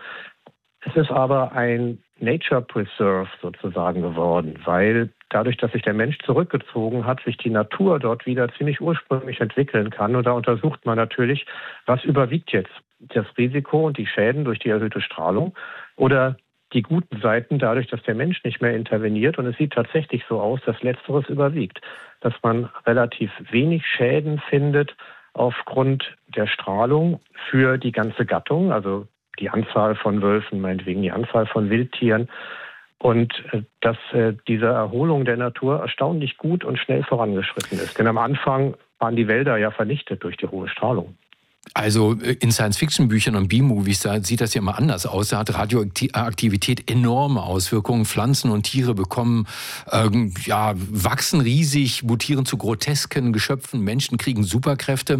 Es ist aber ein Nature Preserve sozusagen geworden, weil dadurch, dass sich der Mensch zurückgezogen hat, sich die Natur dort wieder ziemlich ursprünglich entwickeln kann. Und da untersucht man natürlich, was überwiegt jetzt das Risiko und die Schäden durch die erhöhte Strahlung oder die guten Seiten dadurch, dass der Mensch nicht mehr interveniert. Und es sieht tatsächlich so aus, dass Letzteres überwiegt, dass man relativ wenig Schäden findet aufgrund der Strahlung für die ganze Gattung, also die Anzahl von Wölfen, meinetwegen die Anzahl von Wildtieren. Und äh, dass äh, diese Erholung der Natur erstaunlich gut und schnell vorangeschritten ist. Denn am Anfang waren die Wälder ja vernichtet durch die hohe Strahlung. Also in Science-Fiction-Büchern und B-Movies, da sieht das ja immer anders aus. Da hat Radioaktivität enorme Auswirkungen. Pflanzen und Tiere bekommen, ähm, ja, wachsen riesig, mutieren zu grotesken Geschöpfen. Menschen kriegen Superkräfte.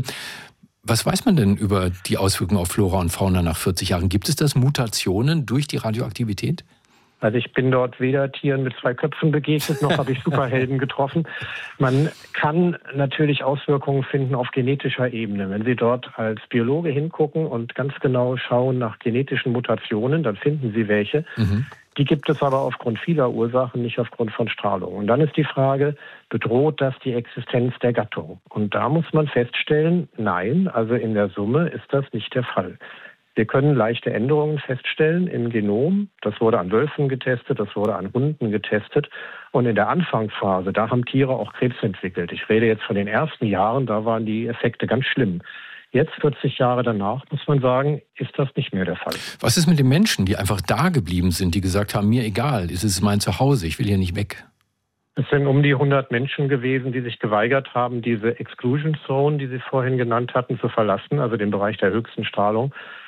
Was weiß man denn über die Auswirkungen auf Flora und Fauna nach vierzig Jahren? Gibt es das Mutationen durch die Radioaktivität? Also ich bin dort weder Tieren mit zwei Köpfen begegnet, noch habe ich Superhelden getroffen. Man kann natürlich Auswirkungen finden auf genetischer Ebene. Wenn Sie dort als Biologe hingucken und ganz genau schauen nach genetischen Mutationen, dann finden Sie welche. Mhm. Die gibt es aber aufgrund vieler Ursachen, nicht aufgrund von Strahlung. Und dann ist die Frage, bedroht das die Existenz der Gattung? Und da muss man feststellen, nein, also in der Summe ist das nicht der Fall. Wir können leichte Änderungen feststellen im Genom. Das wurde an Wölfen getestet, das wurde an Hunden getestet. Und in der Anfangsphase, da haben Tiere auch Krebs entwickelt. Ich rede jetzt von den ersten Jahren, da waren die Effekte ganz schlimm. Jetzt, vierzig Jahre danach, muss man sagen, ist das nicht mehr der Fall. Was ist mit den Menschen, die einfach da geblieben sind, die gesagt haben, mir egal, es ist mein Zuhause, ich will hier nicht weg? Es sind um die hundert Menschen gewesen, die sich geweigert haben, diese Exclusion Zone, die Sie vorhin genannt hatten, zu verlassen, also den Bereich der höchsten Strahlung.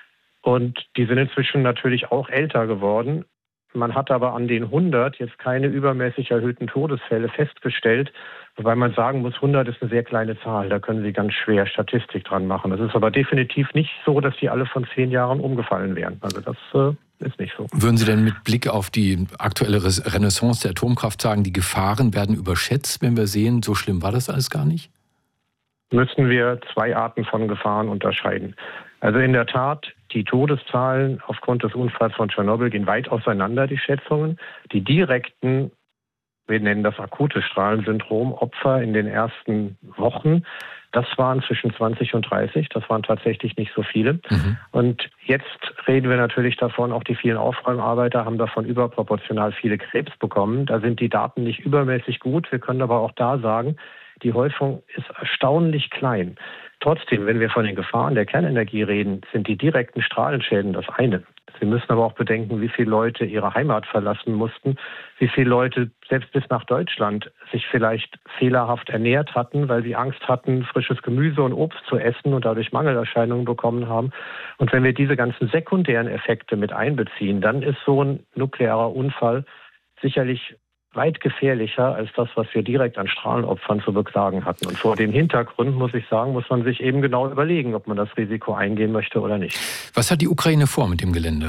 Und die sind inzwischen natürlich auch älter geworden. Man hat aber an den hundert jetzt keine übermäßig erhöhten Todesfälle festgestellt, wobei man sagen muss, hundert ist eine sehr kleine Zahl. Da können Sie ganz schwer Statistik dran machen. Das ist aber definitiv nicht so, dass die alle von zehn Jahren umgefallen wären. Also das äh, ist nicht so. Würden Sie denn mit Blick auf die aktuelle Renaissance der Atomkraft sagen, die Gefahren werden überschätzt, wenn wir sehen, so schlimm war das alles gar nicht? müssen wir zwei Arten von Gefahren unterscheiden. Also in der Tat, die Todeszahlen aufgrund des Unfalls von Tschernobyl gehen weit auseinander, die Schätzungen. Die direkten, wir nennen das akute Strahlensyndrom, Opfer in den ersten Wochen, das waren zwischen zwanzig und dreißig, das waren tatsächlich nicht so viele. Mhm. Und jetzt reden wir natürlich davon, auch die vielen Aufräumarbeiter haben davon überproportional viele Krebs bekommen. Da sind die Daten nicht übermäßig gut. Wir können aber auch da sagen, die Häufung ist erstaunlich klein. Trotzdem, wenn wir von den Gefahren der Kernenergie reden, sind die direkten Strahlenschäden das eine. Sie müssen aber auch bedenken, wie viele Leute ihre Heimat verlassen mussten, wie viele Leute selbst bis nach Deutschland sich vielleicht fehlerhaft ernährt hatten, weil sie Angst hatten, frisches Gemüse und Obst zu essen und dadurch Mangelerscheinungen bekommen haben. Und wenn wir diese ganzen sekundären Effekte mit einbeziehen, dann ist so ein nuklearer Unfall sicherlich weit gefährlicher als das, was wir direkt an Strahlenopfern zu beklagen hatten. Und vor dem Hintergrund, muss ich sagen, muss man sich eben genau überlegen, ob man das Risiko eingehen möchte oder nicht. Was hat die Ukraine vor mit dem Gelände?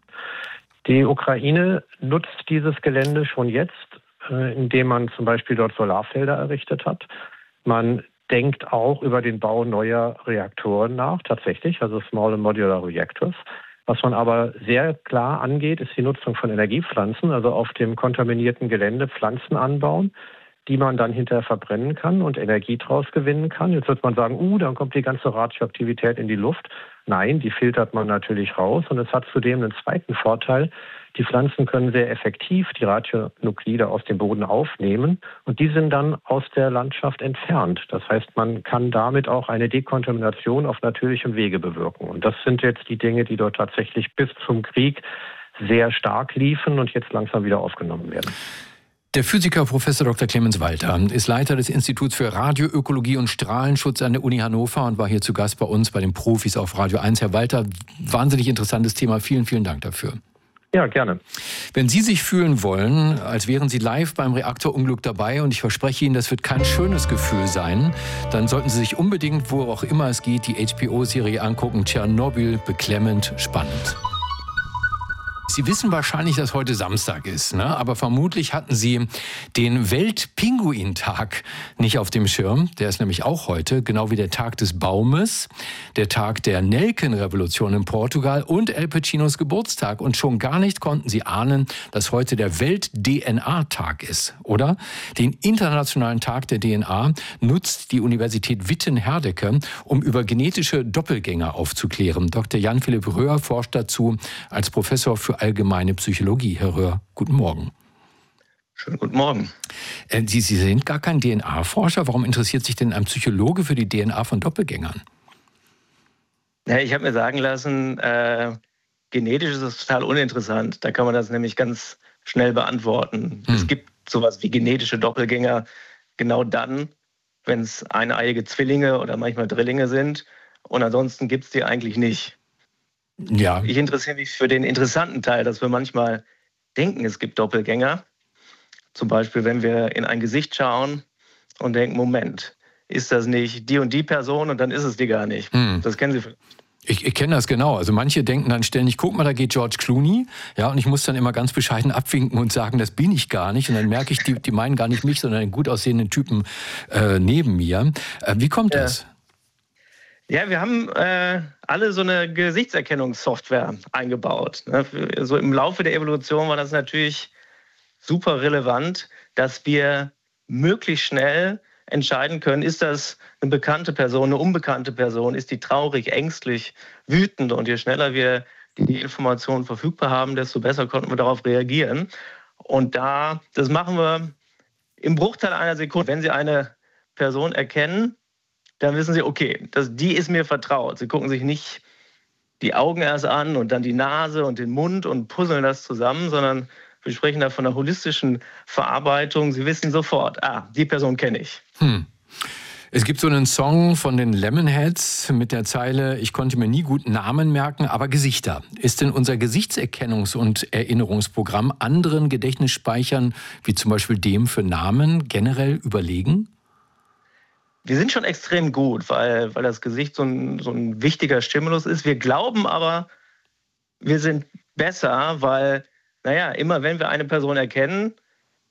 Die Ukraine nutzt dieses Gelände schon jetzt, indem man zum Beispiel dort Solarfelder errichtet hat. Man denkt auch über den Bau neuer Reaktoren nach, tatsächlich, also Small Modular Reactors. Was man aber sehr klar angeht, ist die Nutzung von Energiepflanzen, also auf dem kontaminierten Gelände Pflanzen anbauen, die man dann hinterher verbrennen kann und Energie draus gewinnen kann. Jetzt wird man sagen, uh, dann kommt die ganze Radioaktivität in die Luft. Nein, die filtert man natürlich raus und es hat zudem einen zweiten Vorteil. Die Pflanzen können sehr effektiv die Radionuklide aus dem Boden aufnehmen und die sind dann aus der Landschaft entfernt. Das heißt, man kann damit auch eine Dekontamination auf natürlichem Wege bewirken. Und das sind jetzt die Dinge, die dort tatsächlich bis zum Krieg sehr stark liefen und jetzt langsam wieder aufgenommen werden. Der Physiker Professor Doktor Clemens Walter ist Leiter des Instituts für Radioökologie und Strahlenschutz an der Uni Hannover und war hier zu Gast bei uns bei den Profis auf Radio eins. Herr Walter, wahnsinnig interessantes Thema. Vielen, vielen Dank dafür. Ja, gerne. Wenn Sie sich fühlen wollen, als wären Sie live beim Reaktorunglück dabei, und ich verspreche Ihnen, das wird kein schönes Gefühl sein, dann sollten Sie sich unbedingt, wo auch immer es geht, die H B O-Serie angucken. Tschernobyl, beklemmend spannend. Sie wissen wahrscheinlich, dass heute Samstag ist, ne? Aber vermutlich hatten Sie den Weltpinguintag nicht auf dem Schirm. Der ist nämlich auch heute, genau wie der Tag des Baumes, der Tag der Nelkenrevolution in Portugal und El Pacinos Geburtstag. Und schon gar nicht konnten Sie ahnen, dass heute der Welt-D N A-Tag ist, oder? Den Internationalen Tag der D N A nutzt die Universität Witten-Herdecke, um über genetische Doppelgänger aufzuklären. Doktor Jan-Philipp Röhr forscht dazu als Professor für allgemeine Psychologie. Herr Röhr, guten Morgen. Schönen guten Morgen. Sie, Sie sind gar kein D N A-Forscher. Warum interessiert sich denn ein Psychologe für die D N A von Doppelgängern? Ja, ich habe mir sagen lassen, äh, genetisch ist das total uninteressant. Da kann man das nämlich ganz schnell beantworten. Hm. Es gibt sowas wie genetische Doppelgänger genau dann, wenn es eineiige Zwillinge oder manchmal Drillinge sind. Und ansonsten gibt es die eigentlich nicht. Ja. Ich interessiere mich für den interessanten Teil, dass wir manchmal denken, es gibt Doppelgänger. Zum Beispiel, wenn wir in ein Gesicht schauen und denken, Moment, ist das nicht die und die Person und dann ist es die gar nicht. Hm. Das kennen Sie vielleicht. Ich, ich kenne das genau. Also manche denken dann ständig, guck mal, da geht George Clooney. Ja, und ich muss dann immer ganz bescheiden abwinken und sagen, das bin ich gar nicht. Und dann merke ich, die, die meinen gar nicht mich, sondern einen gut aussehenden Typen äh, neben mir. Äh, wie kommt ja. das? Ja, wir haben äh, alle so eine Gesichtserkennungssoftware eingebaut. Ne? So im Laufe der Evolution war das natürlich super relevant, dass wir möglichst schnell entscheiden können, ist das eine bekannte Person, eine unbekannte Person, ist die traurig, ängstlich, wütend. Und je schneller wir die Informationen verfügbar haben, desto besser konnten wir darauf reagieren. Und da, das machen wir im Bruchteil einer Sekunde. Wenn Sie eine Person erkennen, dann wissen Sie, okay, das, die ist mir vertraut. Sie gucken sich nicht die Augen erst an und dann die Nase und den Mund und puzzeln das zusammen, sondern wir sprechen da von einer holistischen Verarbeitung. Sie wissen sofort, ah, die Person kenne ich. Hm. Es gibt so einen Song von den Lemonheads mit der Zeile, ich konnte mir nie gut Namen merken, aber Gesichter. Ist denn unser Gesichtserkennungs- und Erinnerungsprogramm anderen Gedächtnisspeichern, wie zum Beispiel dem für Namen, generell überlegen? Wir sind schon extrem gut, weil, weil das Gesicht so ein, so ein wichtiger Stimulus ist. Wir glauben aber, wir sind besser, weil, naja, immer wenn wir eine Person erkennen,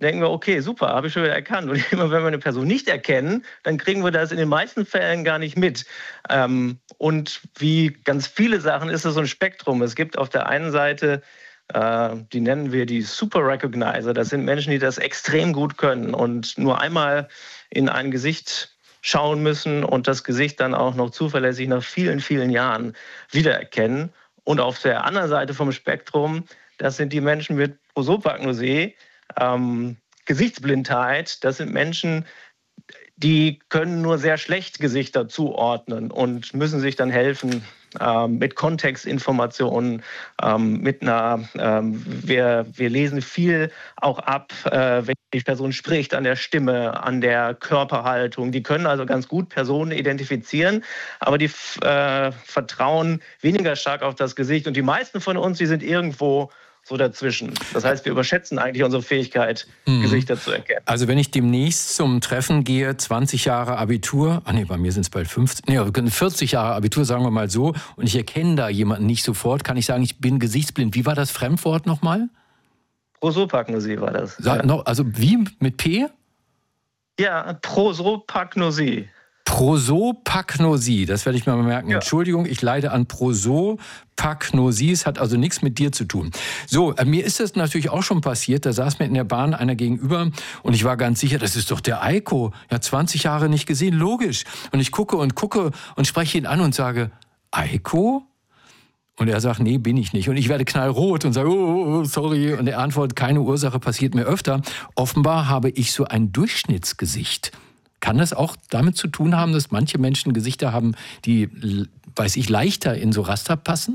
denken wir, okay, super, habe ich schon wieder erkannt. Und immer wenn wir eine Person nicht erkennen, dann kriegen wir das in den meisten Fällen gar nicht mit. Ähm, und wie ganz viele Sachen ist es so ein Spektrum. Es gibt auf der einen Seite, äh, die nennen wir die Super Recognizer. Das sind Menschen, die das extrem gut können und nur einmal in ein Gesicht schauen müssen und das Gesicht dann auch noch zuverlässig nach vielen, vielen Jahren wiedererkennen. Und auf der anderen Seite vom Spektrum, das sind die Menschen mit Prosopagnosie, Ähm, Gesichtsblindheit. Das sind Menschen, die können nur sehr schlecht Gesichter zuordnen und müssen sich dann helfen ähm, mit Kontextinformationen, ähm, mit einer, ähm, wir, wir lesen viel auch ab, äh, wenn die Person spricht, an der Stimme, an der Körperhaltung. Die können also ganz gut Personen identifizieren, aber die äh, vertrauen weniger stark auf das Gesicht. Und die meisten von uns, die sind irgendwo so dazwischen. Das heißt, wir überschätzen eigentlich unsere Fähigkeit, mhm. Gesichter zu erkennen. Also wenn ich demnächst zum Treffen gehe, zwanzig Jahre Abitur, ah nee, bei mir sind es bald fünfzig, nee, vierzig Jahre Abitur, sagen wir mal so, und ich erkenne da jemanden nicht sofort, kann ich sagen, ich bin gesichtsblind. Wie war das Fremdwort nochmal? Prosopagnosie war das. Sag, ja. noch, also wie mit P? Ja, Prosopagnosie. Prosopagnosie, das werde ich mir mal merken. Ja. Entschuldigung, ich leide an Prosopagnosie, es hat also nichts mit dir zu tun. So, äh, mir ist das natürlich auch schon passiert, da saß mir in der Bahn einer gegenüber und ich war ganz sicher, das ist doch der Eiko. Ja, zwanzig Jahre nicht gesehen, logisch. Und ich gucke und gucke und spreche ihn an und sage, Eiko? Und er sagt, nee, bin ich nicht. Und ich werde knallrot und sage, oh, sorry. Und er antwortet, keine Ursache, passiert mir öfter. Offenbar habe ich so ein Durchschnittsgesicht. Kann das auch damit zu tun haben, dass manche Menschen Gesichter haben, die, weiß ich, leichter in so Raster passen?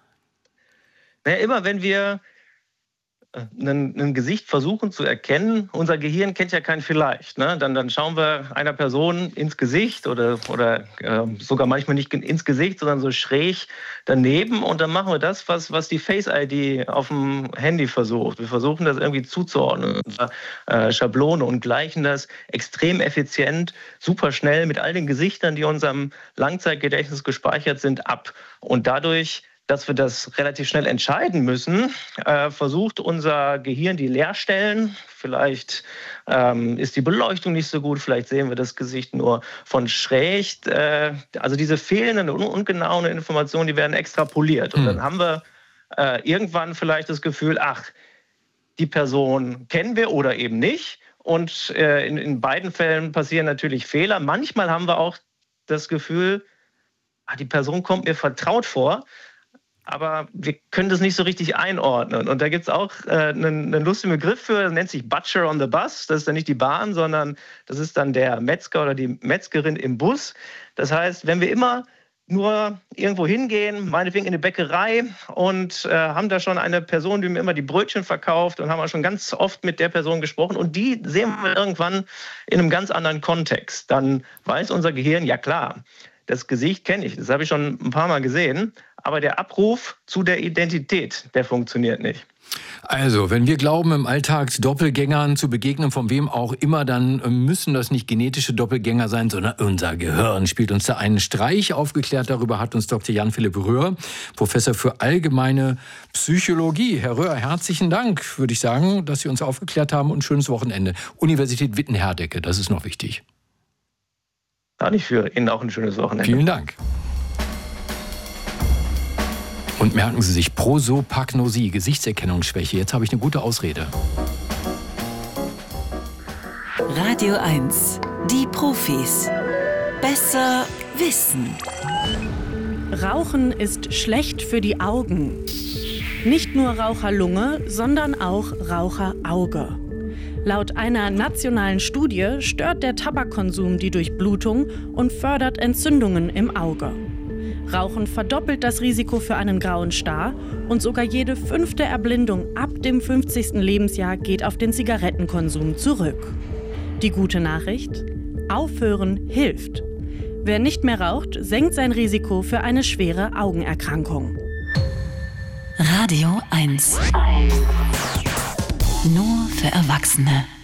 Naja, immer wenn wir ein, ein Gesicht versuchen zu erkennen, unser Gehirn kennt ja kein Vielleicht. Ne? Dann, dann schauen wir einer Person ins Gesicht oder, oder äh, sogar manchmal nicht ins Gesicht, sondern so schräg daneben und dann machen wir das, was, was die Face-I D auf dem Handy versucht. Wir versuchen das irgendwie zuzuordnen, äh, Schablone und gleichen das extrem effizient, super schnell mit all den Gesichtern, die in unserem Langzeitgedächtnis gespeichert sind, ab. Und dadurch, dass wir das relativ schnell entscheiden müssen, äh, versucht unser Gehirn die Leerstellen. Vielleicht ähm, ist die Beleuchtung nicht so gut, vielleicht sehen wir das Gesicht nur von schräg. Äh, also diese fehlenden und ungenauen Informationen, die werden extrapoliert. Und dann haben wir äh, irgendwann vielleicht das Gefühl, ach, die Person kennen wir oder eben nicht. Und äh, in, in beiden Fällen passieren natürlich Fehler. Manchmal haben wir auch das Gefühl, ach, die Person kommt mir vertraut vor. Aber wir können das nicht so richtig einordnen. Und da gibt es auch äh, einen, einen lustigen Begriff für, das nennt sich Butcher on the Bus. Das ist dann nicht die Bahn, sondern das ist dann der Metzger oder die Metzgerin im Bus. Das heißt, wenn wir immer nur irgendwo hingehen, meinetwegen in eine Bäckerei und äh, haben da schon eine Person, die mir immer die Brötchen verkauft und haben wir schon ganz oft mit der Person gesprochen und die sehen wir irgendwann in einem ganz anderen Kontext. Dann weiß unser Gehirn, ja klar, das Gesicht kenne ich, das habe ich schon ein paar Mal gesehen, aber der Abruf zu der Identität, der funktioniert nicht. Also, wenn wir glauben, im Alltag Doppelgängern zu begegnen, von wem auch immer, dann müssen das nicht genetische Doppelgänger sein, sondern unser Gehirn spielt uns da einen Streich. Aufgeklärt darüber hat uns Doktor Jan-Philipp Röhr, Professor für allgemeine Psychologie. Herr Röhr, herzlichen Dank, würde ich sagen, dass Sie uns aufgeklärt haben und ein schönes Wochenende. Universität Witten-Herdecke, das ist noch wichtig. Gar nicht für Ihnen auch ein schönes Wochenende. Vielen Dank. Und merken Sie sich, Prosopagnosie, Gesichtserkennungsschwäche. Jetzt habe ich eine gute Ausrede. Radio eins, die Profis. Besser wissen. Rauchen ist schlecht für die Augen. Nicht nur Raucherlunge, sondern auch Raucherauge. Laut einer nationalen Studie stört der Tabakkonsum die Durchblutung und fördert Entzündungen im Auge. Rauchen verdoppelt das Risiko für einen grauen Star und sogar jede fünfte Erblindung ab dem fünfzigsten Lebensjahr geht auf den Zigarettenkonsum zurück. Die gute Nachricht? Aufhören hilft. Wer nicht mehr raucht, senkt sein Risiko für eine schwere Augenerkrankung. Radio eins. Nur für Erwachsene.